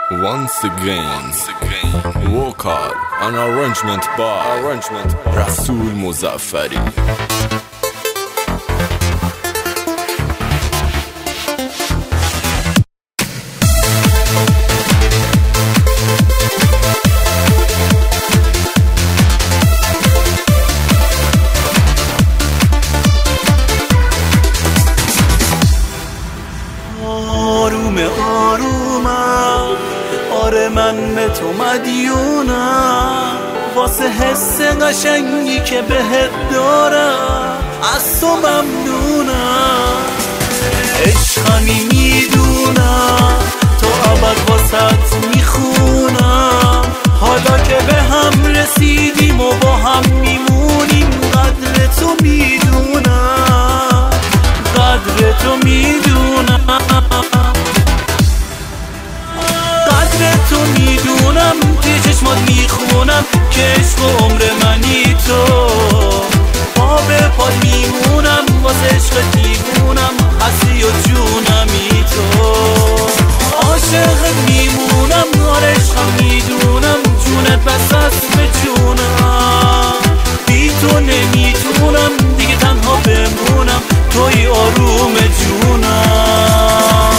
Once again vocal and arrangement by رسول مظفری. آرومم آره من به تو مدیونم واسه حس قشنگی که بهت دارم از تو ممنونم عشقمی میدونم تو ابد واسط میخونم حالا که به هم رسیدیم و با هم میمونیم قدر تو میدونم قدر تو میدونم قدر تو میدونم توی چشمات میخونم که عشق عمر منی تو پا به پاد میمونم واسه عشق دیوونم هستی و جونمی تو عاشقت میمونم آره عشقم میدونم جونت بس است به جونم بی تو نمیتونم دیگه تنها بمونم توی آروم جونم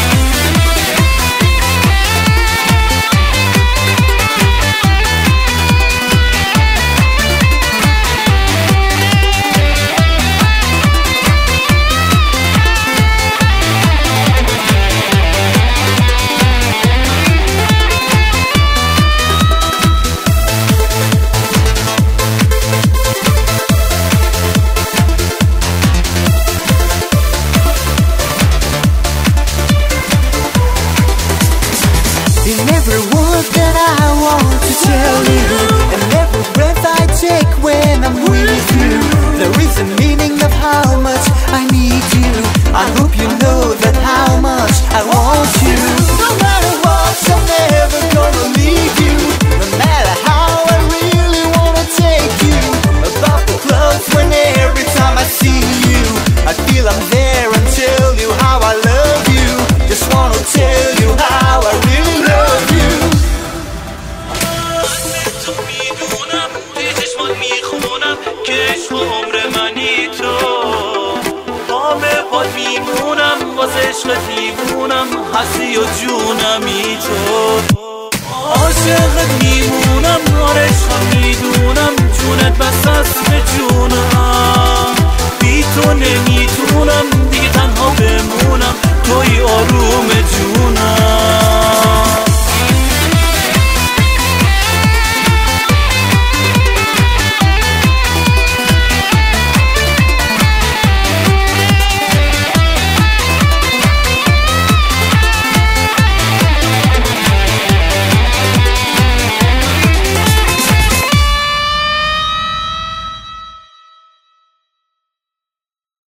Every word that I want to tell you, and every breath I take when I'm with you, there is a meaning of how much I need you. I hope you know that how much I want you. No matter what, I'm never gonna leave you. No matter how I really wanna take you above the clouds when every time I see you I feel I'm there and tell you how I love you. Just wanna tell you how I really love you. که عشق عمر منی تو پا به پاد میمونم واسه عشق دیوونم هستی و جونمی تو عاشقت میمونم آره عشقم میدونم جونت بس است به جونم بی تو نمیتونم